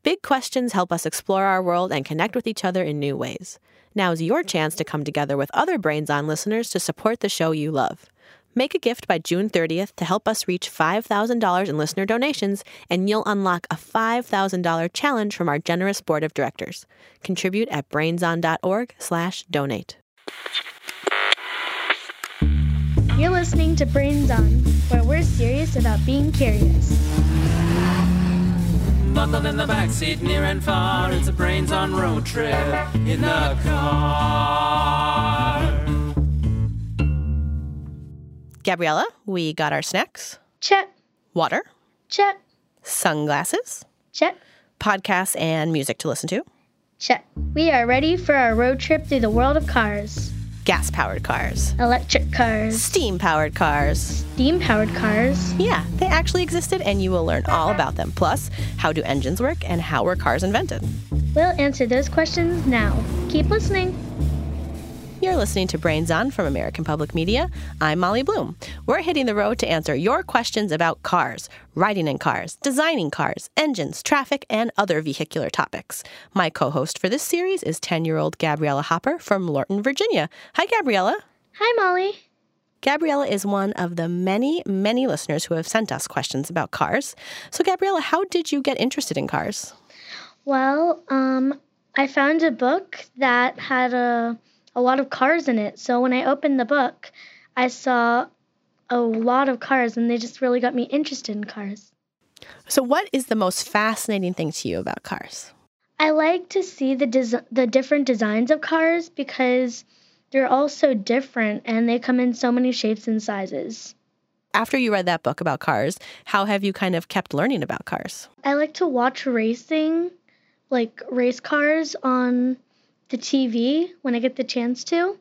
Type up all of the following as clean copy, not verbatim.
Big questions help us explore our world and connect with each other in new ways. Now's your chance to come together with other Brains On listeners to support the show you love. Make a gift by June 30th to help us reach $5,000 in listener donations, and you'll unlock a $5,000 challenge from our generous board of directors. Contribute at brainson.org/donate. You're listening to Brains On, where we're serious about being curious. Buckled in the backseat near and far, it's a Brains On road trip in the car. Gabriella, we got our snacks. Check. Water. Check. Sunglasses. Check. Podcasts and music to listen to. Check. We are ready for our road trip through the world of cars. Gas-powered cars. Electric cars. Steam-powered cars. Steam-powered cars. Yeah, they actually existed, and you will learn all about them. Plus, how do engines work and how were cars invented? We'll answer those questions now. Keep listening. You're listening to Brains On from American Public Media. I'm Molly Bloom. We're hitting the road to answer your questions about cars, riding in cars, designing cars, engines, traffic, and other vehicular topics. My co-host for this series is 10-year-old Gabriella Hopper from Lorton, Virginia. Hi, Gabriella. Hi, Molly. Gabriella is one of the many, many listeners who have sent us questions about cars. So, Gabriella, how did you get interested in cars? Well, I found a book that had a lot of cars in it. So when I opened the book, I saw a lot of cars, and they just really got me interested in cars. So what is the most fascinating thing to you about cars? I like to see the different designs of cars because they're all so different, and they come in so many shapes and sizes. After you read that book about cars, how have you kind of kept learning about cars? I like to watch racing, like race cars on the TV when I get the chance to,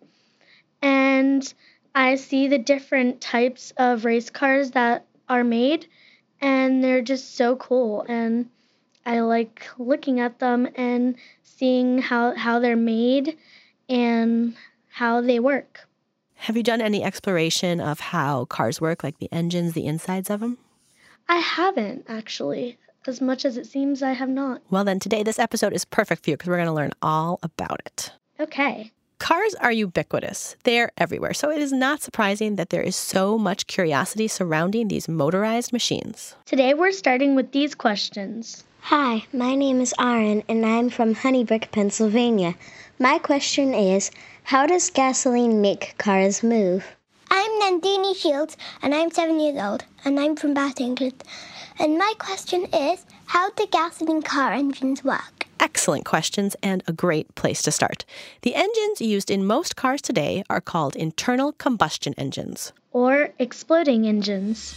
and I see the different types of race cars that are made, and they're just so cool, and I like looking at them and seeing how they're made and how they work. Have you done any exploration of how cars work, like the engines, the insides of them? I haven't, actually. As much as it seems, I have not. Well, then today this episode is perfect for you because we're going to learn all about it. Okay. Cars are ubiquitous. They're everywhere, so it is not surprising that there is so much curiosity surrounding these motorized machines. Today we're starting with these questions. Hi, my name is Aaron, and I'm from Honeybrook, Pennsylvania. My question is, how does gasoline make cars move? I'm Nandini Shields, and I'm 7 years old, and I'm from Bath, England. And my question is, how do gasoline car engines work? Excellent questions and a great place to start. The engines used in most cars today are called internal combustion engines. Or exploding engines.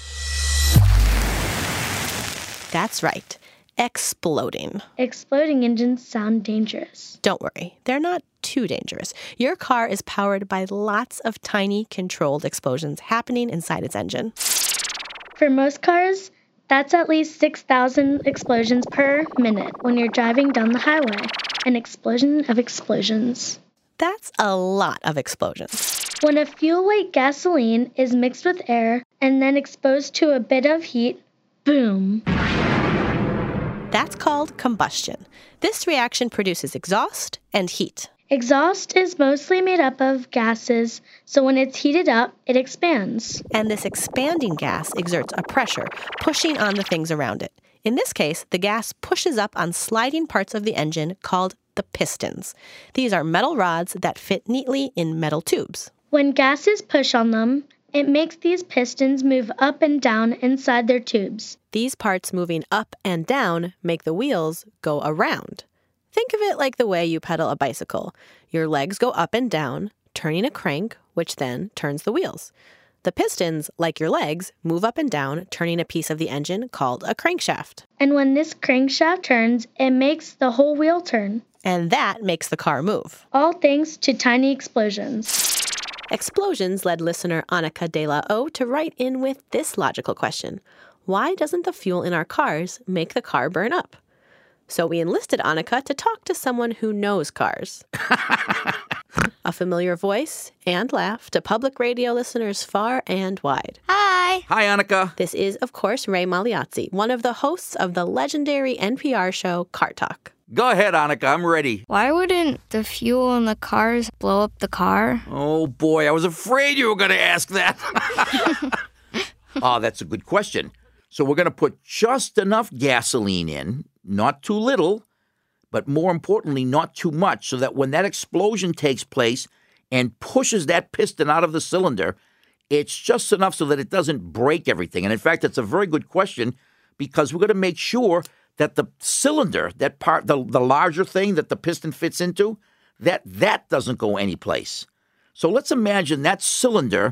That's right. Exploding. Exploding engines sound dangerous. Don't worry, they're not too dangerous. Your car is powered by lots of tiny controlled explosions happening inside its engine. For most cars, that's at least 6,000 explosions per minute when you're driving down the highway. An explosion of explosions. That's a lot of explosions. When a fuel like gasoline is mixed with air and then exposed to a bit of heat, boom. That's called combustion. This reaction produces exhaust and heat. Exhaust is mostly made up of gases, so when it's heated up, it expands. And this expanding gas exerts a pressure, pushing on the things around it. In this case, the gas pushes up on sliding parts of the engine called the pistons. These are metal rods that fit neatly in metal tubes. When gases push on them, it makes these pistons move up and down inside their tubes. These parts moving up and down make the wheels go around. Think of it like the way you pedal a bicycle. Your legs go up and down, turning a crank, which then turns the wheels. The pistons, like your legs, move up and down, turning a piece of the engine called a crankshaft. And when this crankshaft turns, it makes the whole wheel turn. And that makes the car move. All thanks to tiny explosions. Explosions led listener Annika De La O to write in with this logical question. Why doesn't the fuel in our cars make the car burn up? So we enlisted Annika to talk to someone who knows cars. a familiar voice and laugh to public radio listeners far and wide. Hi. Hi, Annika. This is, of course, Ray Magliazzi, one of the hosts of the legendary NPR show Car Talk. Go ahead, Annika. I'm ready. Why wouldn't the fuel in the cars blow up the car? Oh, boy. I was afraid you were going to ask that. Oh, that's a good question. So we're going to put just enough gasoline in, not too little, but more importantly, not too much, so that when that explosion takes place and pushes that piston out of the cylinder, it's just enough so that it doesn't break everything. And in fact, it's a very good question because we're going to make sure that the cylinder, that part, the larger thing that the piston fits into, that doesn't go anyplace. So let's imagine that cylinder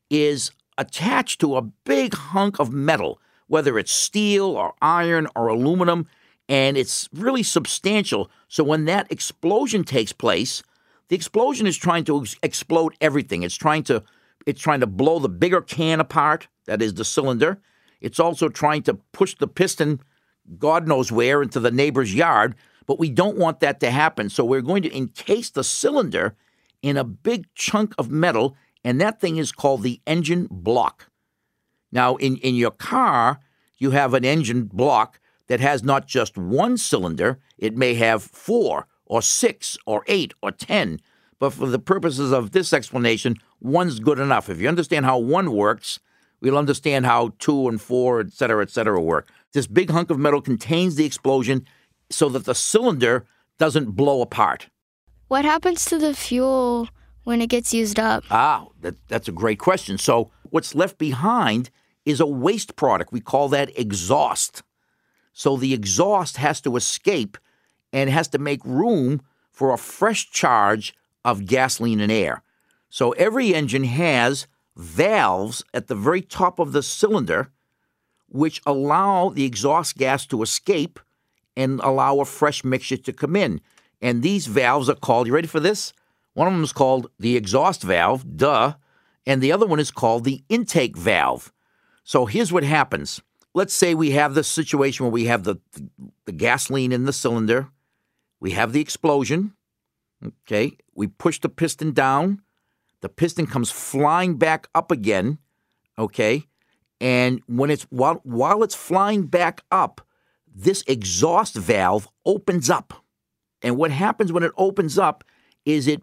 is attached to a big hunk of metal, whether it's steel or iron or aluminum, and it's really substantial. So when that explosion takes place, the explosion is trying to explode everything. It's trying to blow the bigger can apart, that is the cylinder. It's also trying to push the piston God knows where into the neighbor's yard, but we don't want that to happen. So we're going to encase the cylinder in a big chunk of metal, and that thing is called the engine block. Now, in your car, you have an engine block that has not just one cylinder. It may have 4 or 6 or 8 or 10. But for the purposes of this explanation, one's good enough. If you understand how one works, we'll understand how 2 and 4, et cetera, work. This big hunk of metal contains the explosion so that the cylinder doesn't blow apart. What happens to the fuel when it gets used up? That's a great question. So what's left behind is a waste product. We call that exhaust. So the exhaust has to escape and has to make room for a fresh charge of gasoline and air. So every engine has valves at the very top of the cylinder which allow the exhaust gas to escape and allow a fresh mixture to come in. And these valves are called, you ready for this? One of them is called the exhaust valve, duh, and the other one is called the intake valve. So here's what happens. Let's say we have this situation where we have the gasoline in the cylinder. We have the explosion. Okay, we push the piston down. The piston comes flying back up again. Okay, and when it's while it's flying back up, this exhaust valve opens up. And what happens when it opens up is it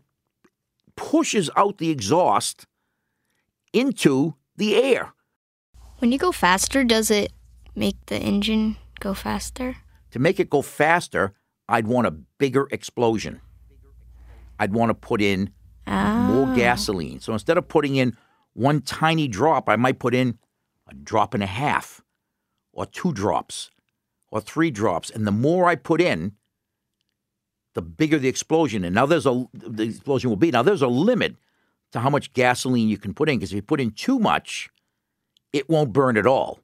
pushes out the exhaust into the air. When you go faster, does it make the engine go faster? To make it go faster, I'd want a bigger explosion. I'd want to put in more gasoline. So instead of putting in one tiny drop, I might put in a drop and a half, or 2 drops, or 3 drops. And the more I put in, the bigger the explosion. And now the explosion will be. Now there's a limit to how much gasoline you can put in, because if you put in too much, it won't burn at all.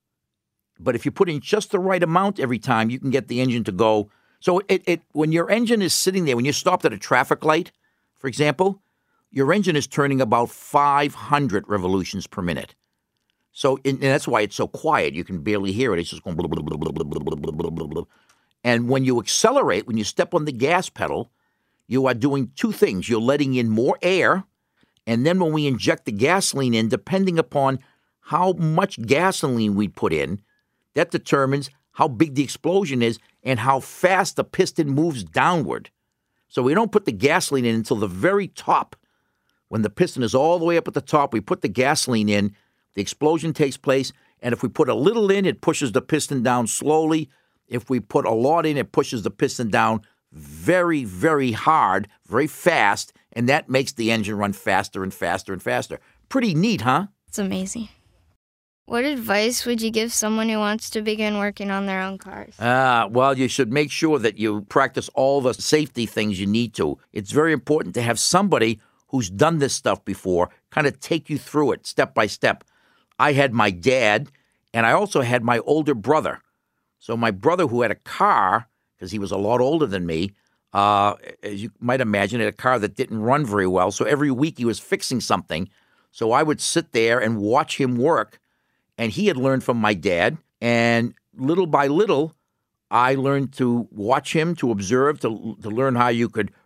But if you put in just the right amount every time, you can get the engine to go. So when your engine is sitting there, when you're stopped at a traffic light, for example, your engine is turning about 500 revolutions per minute. So and that's why it's so quiet. You can barely hear it. It's just going blah, blah, blah, blah, blah, blah, blah, blah, blah, blah. And when you accelerate, when you step on the gas pedal, you are doing 2 things. You're letting in more air, and then when we inject the gasoline in, depending upon how much gasoline we put in, that determines how big the explosion is and how fast the piston moves downward. So we don't put the gasoline in until the very top. When the piston is all the way up at the top, we put the gasoline in, the explosion takes place, and if we put a little in, it pushes the piston down slowly. If we put a lot in, it pushes the piston down very, very hard, very fast, and that makes the engine run faster and faster and faster. Pretty neat, huh? It's amazing. What advice would you give someone who wants to begin working on their own cars? Well, you should make sure that you practice all the safety things you need to. It's very important to have somebody who's done this stuff before kind of take you through it step by step. I had my dad, and I also had my older brother. So my brother, who had a car, because he was a lot older than me, as you might imagine, had a car that didn't run very well. So every week he was fixing something. So I would sit there and watch him work. And he had learned from my dad. And little by little, I learned to watch him, to observe, to learn how you could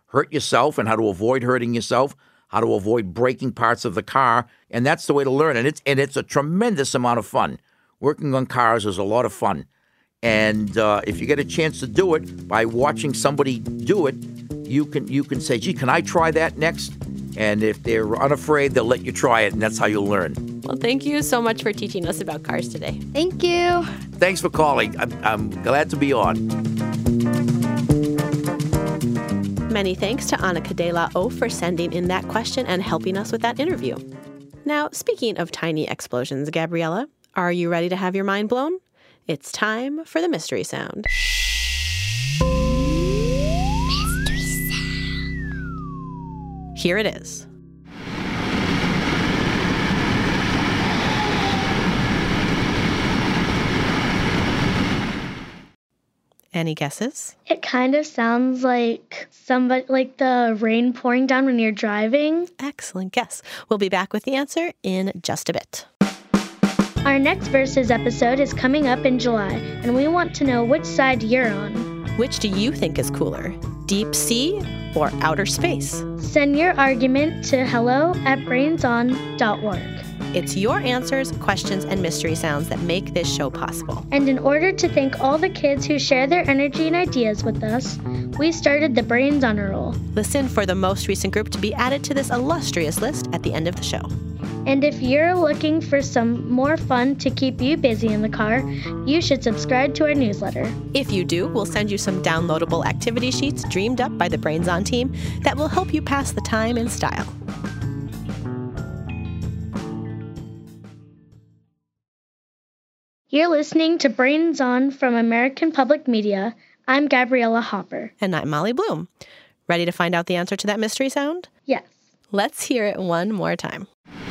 hurt yourself and how to avoid hurting yourself, how to avoid breaking parts of the car, and that's the way to learn. And it's a tremendous amount of fun. Working on cars is a lot of fun. And if you get a chance to do it by watching somebody do it, you can say, gee, can I try that next? And if they're unafraid, they'll let you try it, and that's how you'll learn. Well, thank you so much for teaching us about cars today. Thank you. Thanks for calling. I'm glad to be on. Many thanks to Annika De La O for sending in that question and helping us with that interview. Now, speaking of tiny explosions, Gabriella, are you ready to have your mind blown? It's time for the mystery sound. Mystery sound. Here it is. Any guesses? It kind of sounds like the rain pouring down when you're driving. Excellent guess. We'll be back with the answer in just a bit. Our next Versus episode is coming up in July, and we want to know which side you're on. Which do you think is cooler, deep sea or outer space? Send your argument to hello@brainson.org. It's your answers, questions, and mystery sounds that make this show possible. And in order to thank all the kids who share their energy and ideas with us, we started the Brains Honor Roll. Listen for the most recent group to be added to this illustrious list at the end of the show. And if you're looking for some more fun to keep you busy in the car, you should subscribe to our newsletter. If you do, we'll send you some downloadable activity sheets dreamed up by the Brains On team that will help you pass the time in style. You're listening to Brains On from American Public Media. I'm Gabriella Hopper. And I'm Molly Bloom. Ready to find out the answer to that mystery sound? Yes. Let's hear it one more time.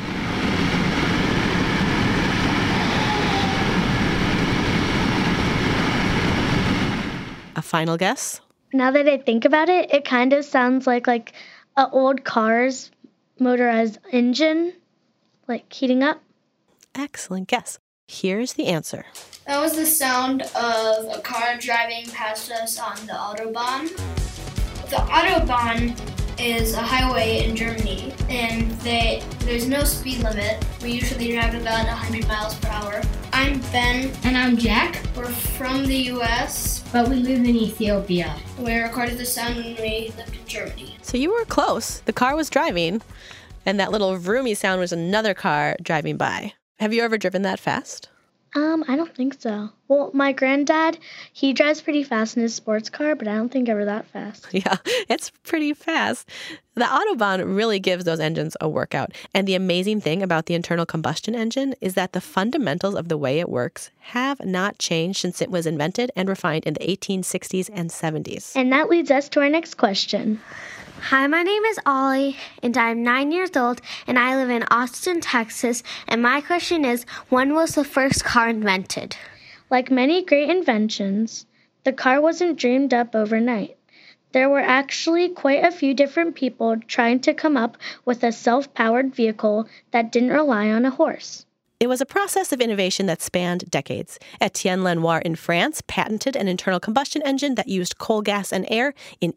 A final guess? Now that I think about it, it kind of sounds like an old car's motorized engine, like heating up. Excellent guess. Here's the answer. That was the sound of a car driving past us on the Autobahn. The Autobahn is a highway in Germany, and there's no speed limit. We usually drive about 100 miles per hour. I'm Ben. And I'm Jack. We're from the U.S., but we live in Ethiopia. We recorded the sound when we lived in Germany. So you were close. The car was driving, and that little vroomy sound was another car driving by. Have you ever driven that fast? I don't think so. Well, my granddad, he drives pretty fast in his sports car, but I don't think ever that fast. Yeah, it's pretty fast. The Autobahn really gives those engines a workout. And the amazing thing about the internal combustion engine is that the fundamentals of the way it works have not changed since it was invented and refined in the 1860s and 70s. And that leads us to our next question. Hi, my name is Ollie, and I'm 9 years old, and I live in Austin, Texas, and my question is, when was the first car invented? Like many great inventions, the car wasn't dreamed up overnight. There were actually quite a few different people trying to come up with a self-powered vehicle that didn't rely on a horse. It was a process of innovation that spanned decades. Etienne Lenoir in France patented an internal combustion engine that used coal gas and air in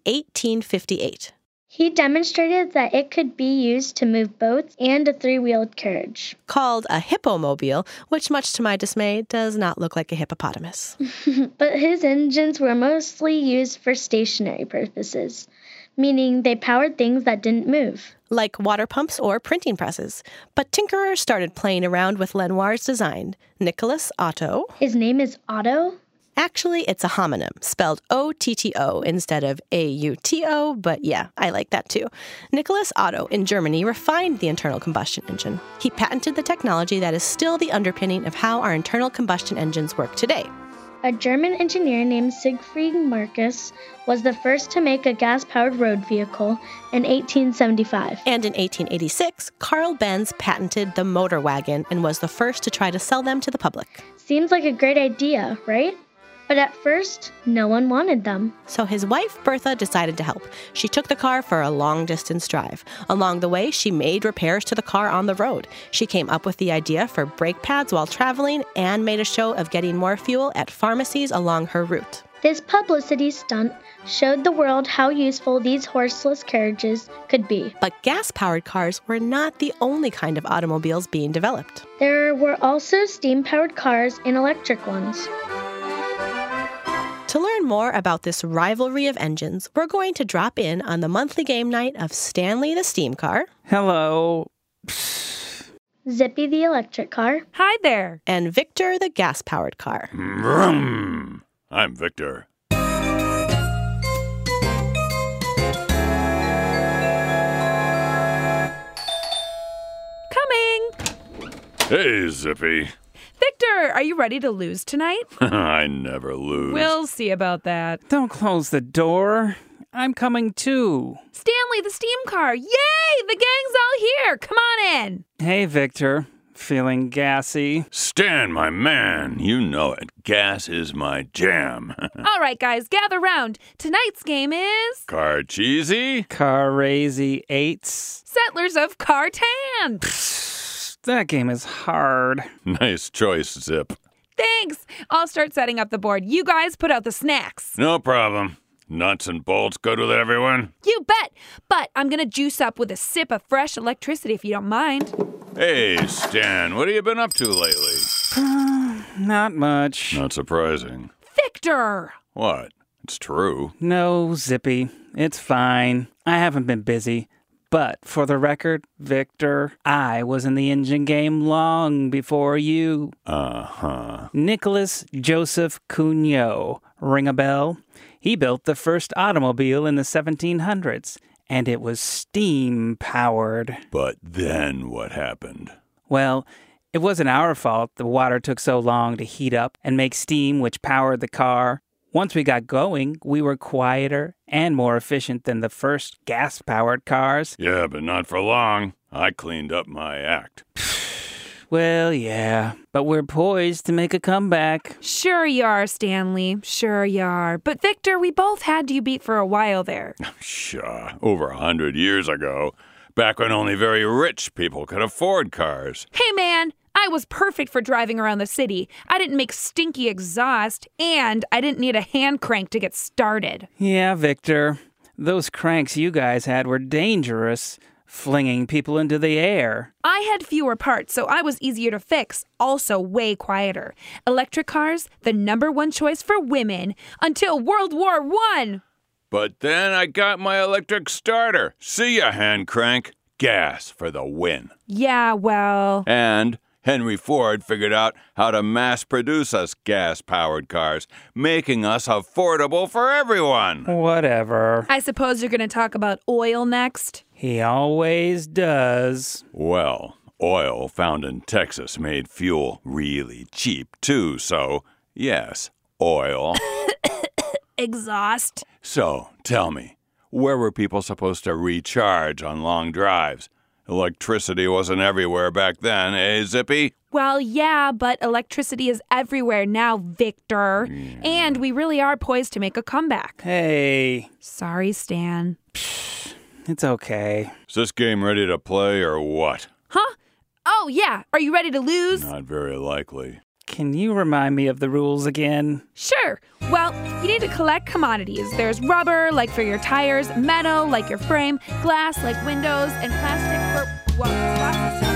1858. He demonstrated that it could be used to move boats and a three-wheeled carriage. Called a hippomobile, which much to my dismay does not look like a hippopotamus. But his engines were mostly used for stationary purposes, meaning they powered things that didn't move. Like water pumps or printing presses. But tinkerers started playing around with Lenoir's design. Nicolas Otto. His name is Otto? Actually, it's a homonym, spelled O-T-T-O instead of A-U-T-O, but yeah, I like that too. Nicolas Otto in Germany refined the internal combustion engine. He patented the technology that is still the underpinning of how our internal combustion engines work today. A German engineer named Siegfried Marcus was the first to make a gas-powered road vehicle in 1875. And in 1886, Carl Benz patented the motor wagon and was the first to try to sell them to the public. Seems like a great idea, right? But at first, no one wanted them. So his wife, Bertha, decided to help. She took the car for a long-distance drive. Along the way, she made repairs to the car on the road. She came up with the idea for brake pads while traveling and made a show of getting more fuel at pharmacies along her route. This publicity stunt showed the world how useful these horseless carriages could be. But gas-powered cars were not the only kind of automobiles being developed. There were also steam-powered cars and electric ones. To learn more about this rivalry of engines, we're going to drop in on the monthly game night of Stanley the Steam Car. Hello. Zippy the electric car. Hi there. And Victor the gas-powered car. Vroom. I'm Victor. Coming. Hey, Zippy. Victor, are you ready to lose tonight? I never lose. We'll see about that. Don't close the door. I'm coming too. Stanley, the steam car. Yay! The gang's all here. Come on in. Hey, Victor. Feeling gassy? Stan, my man. You know it. Gas is my jam. All right, guys, gather round. Tonight's game is... Car cheesy? Car-razy 8s? Settlers of Cartan. That game is hard. Nice choice, Zip. Thanks. I'll start setting up the board. You guys put out the snacks. No problem. Nuts and bolts good with everyone? You bet. But I'm going to juice up with a sip of fresh electricity if you don't mind. Hey, Stan, what have you been up to lately? Not much. Not surprising. Victor! What? It's true. No, Zippy. It's fine. I haven't been busy. But for the record, Victor, I was in the engine game long before you. Uh-huh. Nicholas Joseph Cugnot. Ring a bell? He built the first automobile in the 1700s, and it was steam-powered. But then what happened? Well, it wasn't our fault the water took so long to heat up and make steam which powered the car. Once we got going, we were quieter and more efficient than the first gas-powered cars. Yeah, but not for long. I cleaned up my act. Well, yeah, but we're poised to make a comeback. Sure you are, Stanley. Sure you are. But Victor, we both had you beat for a while there. Pshaw, over 100 years ago. Back when only very rich people could afford cars. Hey, man, I was perfect for driving around the city. I didn't make stinky exhaust, and I didn't need a hand crank to get started. Yeah, Victor. Those cranks you guys had were dangerous, flinging people into the air. I had fewer parts, so I was easier to fix, also way quieter. Electric cars, the #1 choice for women, until World War I. But then I got my electric starter. See ya, hand crank. Gas for the win. Yeah, well... And Henry Ford figured out how to mass produce us gas-powered cars, making us affordable for everyone. Whatever. I suppose you're going to talk about oil next? He always does. Well, oil found in Texas made fuel really cheap, too, so, yes, oil. Exhaust. So, tell me, where were people supposed to recharge on long drives? Electricity wasn't everywhere back then, eh, Zippy? Well, yeah, but electricity is everywhere now, Victor. Yeah. And we really are poised to make a comeback. Hey. Sorry, Stan. It's okay. Is this game ready to play or what? Huh? Oh, yeah. Are you ready to lose? Not very likely. Can you remind me of the rules again? Sure. Well, you need to collect commodities. There's rubber, like for your tires, metal, like your frame, glass, like windows, and plastic for, well, lots of stuff.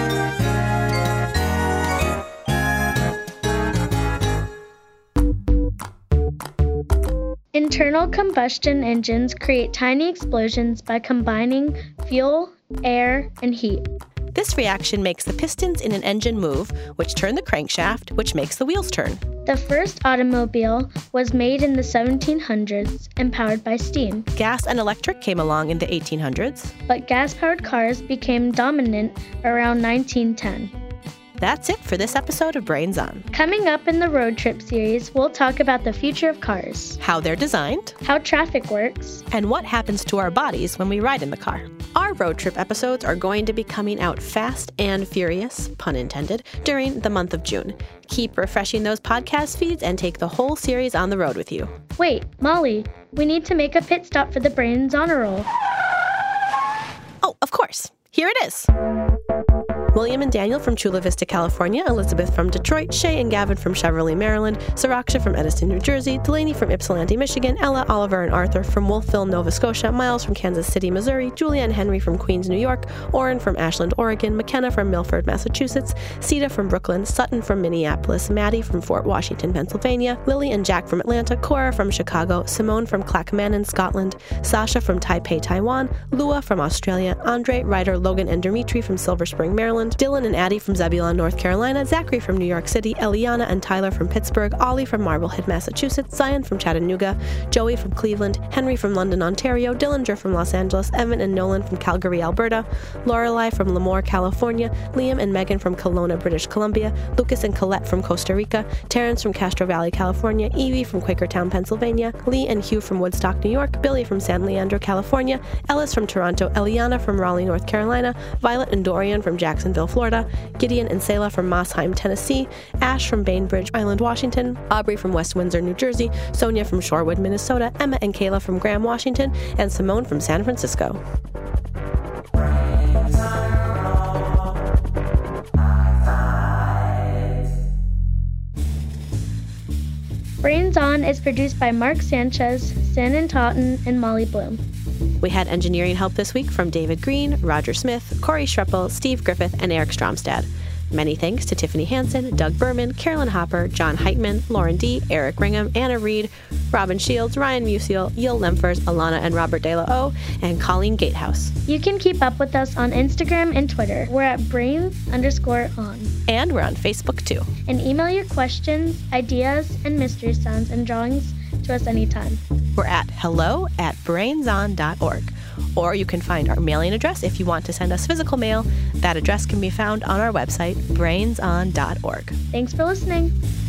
Internal combustion engines create tiny explosions by combining fuel, air, and heat. This reaction makes the pistons in an engine move, which turn the crankshaft, which makes the wheels turn. The first automobile was made in the 1700s and powered by steam. Gas and electric came along in the 1800s. But gas-powered cars became dominant around 1910. That's it for this episode of Brains On. Coming up in the road trip series, we'll talk about the future of cars, how they're designed, how traffic works, and what happens to our bodies when we ride in the car. Our road trip episodes are going to be coming out fast and furious, pun intended, during the month of June. Keep refreshing those podcast feeds and take the whole series on the road with you. Wait, Molly, we need to make a pit stop for the Brains Honor Roll. Oh, of course. Here it is. William and Daniel from Chula Vista, California, Elizabeth from Detroit, Shay and Gavin from Cheverly, Maryland, Saraksha from Edison, New Jersey, Delaney from Ypsilanti, Michigan, Ella, Oliver, and Arthur from Wolfville, Nova Scotia, Miles from Kansas City, Missouri, Julia and Henry from Queens, New York, Orrin from Ashland, Oregon, McKenna from Milford, Massachusetts, Sita from Brooklyn, Sutton from Minneapolis, Maddie from Fort Washington, Pennsylvania, Lily and Jack from Atlanta, Cora from Chicago, Simone from Clackmannan, Scotland, Sasha from Taipei, Taiwan, Lua from Australia, Andre, Ryder, Logan, and Dimitri from Silver Spring, Maryland, Dylan and Addie from Zebulon, North Carolina, Zachary from New York City, Eliana and Tyler from Pittsburgh, Ollie from Marblehead, Massachusetts, Zion from Chattanooga, Joey from Cleveland, Henry from London, Ontario, Dillinger from Los Angeles, Evan and Nolan from Calgary, Alberta, Lorelei from Lemoore, California, Liam and Megan from Kelowna, British Columbia, Lucas and Colette from Costa Rica, Terrence from Castro Valley, California, Evie from Quakertown, Pennsylvania, Lee and Hugh from Woodstock, New York, Billy from San Leandro, California, Ellis from Toronto, Eliana from Raleigh, North Carolina, Violet and Dorian from Jacksonville, Florida, Gideon and Selah from Mossheim, Tennessee, Ash from Bainbridge Island, Washington, Aubrey from West Windsor, New Jersey, Sonia from Shorewood, Minnesota, Emma and Kayla from Graham, Washington, and Simone from San Francisco. Brains On is produced by Mark Sanchez, Shannon Totten, and Molly Bloom. We had engineering help this week from David Green, Roger Smith, Corey Schreppel, Steve Griffith, and Eric Stromstad. Many thanks to Tiffany Hansen, Doug Berman, Carolyn Hopper, John Heitman, Lauren D., Eric Ringham, Anna Reed, Robin Shields, Ryan Musial, Yil Lemfers, Alana and Robert De La O, and Colleen Gatehouse. You can keep up with us on Instagram and Twitter. We're at brains_on. And we're on Facebook too. And email your questions, ideas, and mystery sounds and drawings to us anytime. We're at hello@brainson.org. Or you can find our mailing address if you want to send us physical mail. That address can be found on our website, brainson.org. Thanks for listening.